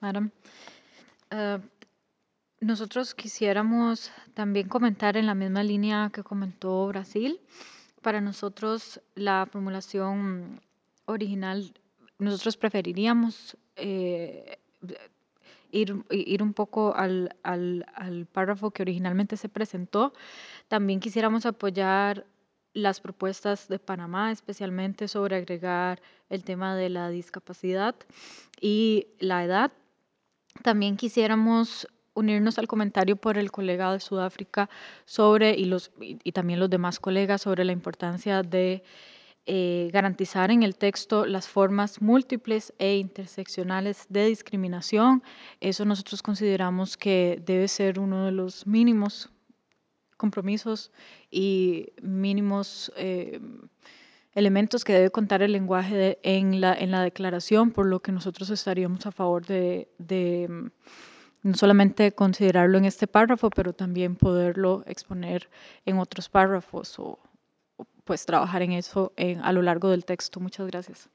Madam. Uh, Nosotros quisiéramos también comentar en la misma línea que comentó Brasil. Para nosotros, la formulación original, nosotros preferiríamos ir un poco al párrafo que originalmente se presentó. También quisiéramos apoyar las propuestas de Panamá, especialmente sobre agregar el tema de la discapacidad y la edad. También quisiéramos unirnos al comentario por el colega de Sudáfrica sobre, y también los demás colegas, sobre la importancia de garantizar en el texto las formas múltiples e interseccionales de discriminación. Eso nosotros consideramos que debe ser uno de los mínimos compromisos y mínimos elementos que debe contar el lenguaje en la declaración, por lo que nosotros estaríamos a favor de no solamente considerarlo en este párrafo, pero también poderlo exponer en otros párrafos o pues trabajar en eso a lo largo del texto. Muchas gracias.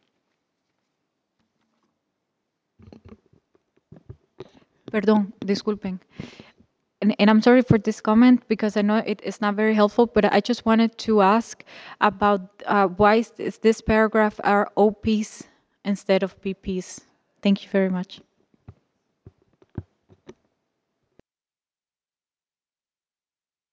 Perdón, disculpen. And I'm sorry for this comment because I know it's not very helpful, but I just wanted to ask about why is this paragraph are OPs instead of PPs? Thank you very much.